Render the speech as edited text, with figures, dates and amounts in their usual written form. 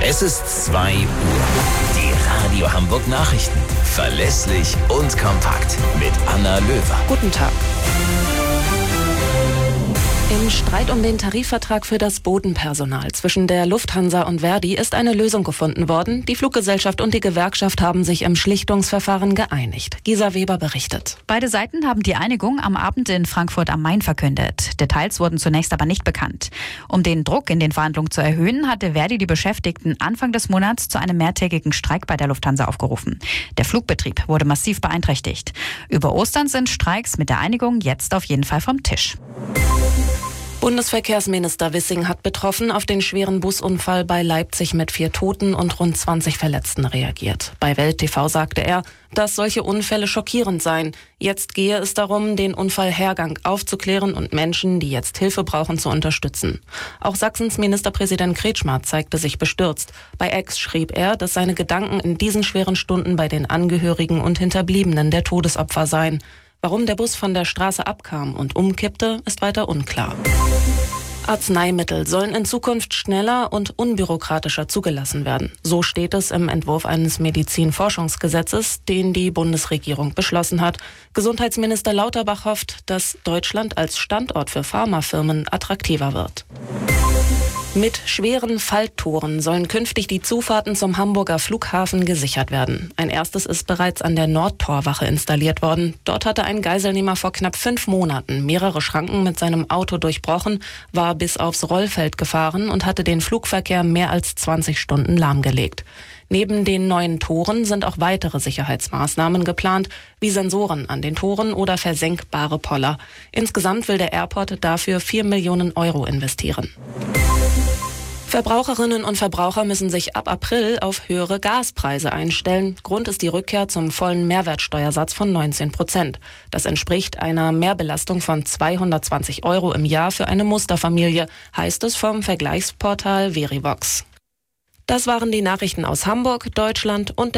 Es ist 2 Uhr. Die Radio Hamburg Nachrichten. Verlässlich und kompakt. Mit Anna Löwer. Guten Tag. Im Streit um den Tarifvertrag für das Bodenpersonal zwischen der Lufthansa und Verdi ist eine Lösung gefunden worden. Die Fluggesellschaft und die Gewerkschaft haben sich im Schlichtungsverfahren geeinigt. Gisa Weber berichtet. Beide Seiten haben die Einigung am Abend in Frankfurt am Main verkündet. Details wurden zunächst aber nicht bekannt. Um den Druck in den Verhandlungen zu erhöhen, hatte Verdi die Beschäftigten Anfang des Monats zu einem mehrtägigen Streik bei der Lufthansa aufgerufen. Der Flugbetrieb wurde massiv beeinträchtigt. Über Ostern sind Streiks mit der Einigung jetzt auf jeden Fall vom Tisch. Bundesverkehrsminister Wissing hat betroffen auf den schweren Busunfall bei Leipzig mit 4 Toten und rund 20 Verletzten reagiert. Bei Welt TV sagte er, dass solche Unfälle schockierend seien. Jetzt gehe es darum, den Unfallhergang aufzuklären und Menschen, die jetzt Hilfe brauchen, zu unterstützen. Auch Sachsens Ministerpräsident Kretschmer zeigte sich bestürzt. Bei X schrieb er, dass seine Gedanken in diesen schweren Stunden bei den Angehörigen und Hinterbliebenen der Todesopfer seien. Warum der Bus von der Straße abkam und umkippte, ist weiter unklar. Arzneimittel sollen in Zukunft schneller und unbürokratischer zugelassen werden. So steht es im Entwurf eines Medizinforschungsgesetzes, den die Bundesregierung beschlossen hat. Gesundheitsminister Lauterbach hofft, dass Deutschland als Standort für Pharmafirmen attraktiver wird. Mit schweren Falltoren sollen künftig die Zufahrten zum Hamburger Flughafen gesichert werden. Ein erstes ist bereits an der Nordtorwache installiert worden. Dort hatte ein Geiselnehmer vor knapp 5 Monaten mehrere Schranken mit seinem Auto durchbrochen, war bis aufs Rollfeld gefahren und hatte den Flugverkehr mehr als 20 Stunden lahmgelegt. Neben den neuen Toren sind auch weitere Sicherheitsmaßnahmen geplant, wie Sensoren an den Toren oder versenkbare Poller. Insgesamt will der Airport dafür 4 Millionen Euro investieren. Verbraucherinnen und Verbraucher müssen sich ab April auf höhere Gaspreise einstellen. Grund ist die Rückkehr zum vollen Mehrwertsteuersatz von 19%. Das entspricht einer Mehrbelastung von 220 Euro im Jahr für eine Musterfamilie, heißt es vom Vergleichsportal Verivox. Das waren die Nachrichten aus Hamburg, Deutschland und der